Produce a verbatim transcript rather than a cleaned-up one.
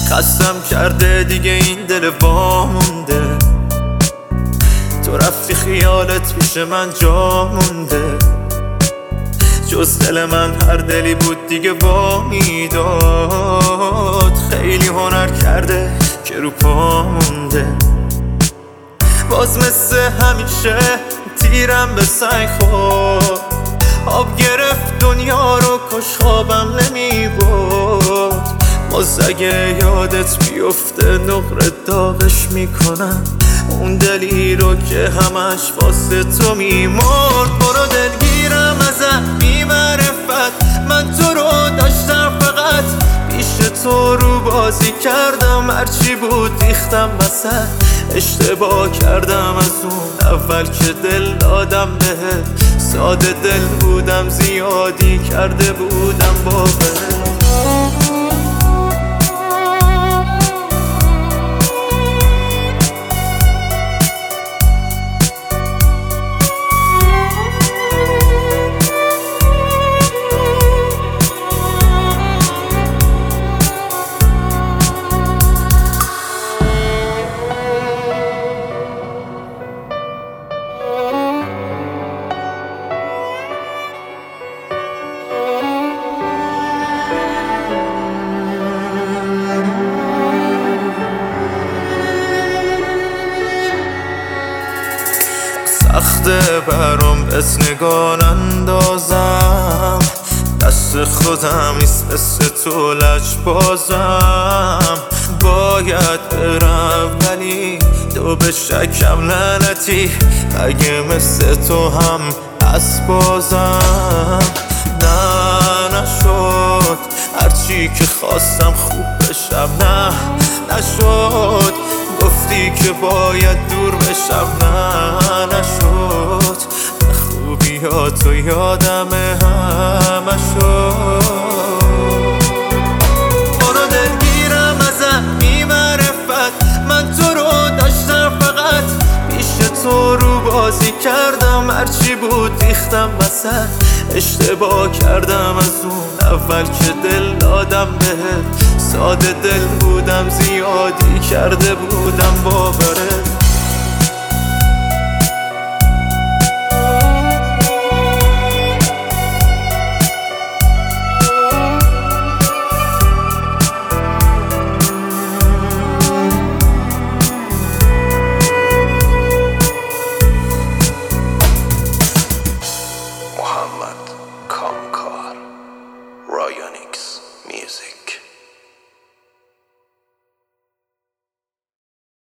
خستم کرده دیگه این دل وامونده. تو رفتی خیالت پیش من جا مونده. جز دل من هر دلی بود دیگه وا میداد. خیلی هنر کرده که رو پا مونده. باز مثل همیشه تیرم به سنگ خورد. آب گرفت دنیا رو کش خوابم نمی بود. باز اگه یادت بیفته نقره داغش میکنم. اون دلی رو که همش واسه تو میمرد. برو دلگیرم ازت بی معرفت. من تو رو داشتم فقط پیش تو رو بازی کردم. هرچی بود ریختم وسط. اشتباه کردم از اون اول که دل دادم بهت. ساده دل بودم زیادی کرده بودم باورت. سخته برام بس نگاه اندازم. دست خودم نیست مثل تو لج بازم. باید برم ولی تو به شکم لعنتی. اگه مثل تو هم پس بازم. نه نشد هرچی که خواستم خوب بشم. نه نشد گفتی که باید دور بشم. نه نشد خوبیاتو یادمه همه شد. برو دلگیرم ازت بی معرفت. من تو رو داشتم فقط پیش تو رو بازی کردم. هرچی بود ریختم وسط. اشتباه کردم از اون اول که دل دادم بهت. ساده دل بودم زیادی کرده بودم باورت. محمد کامکار رایونیکس میوزیک.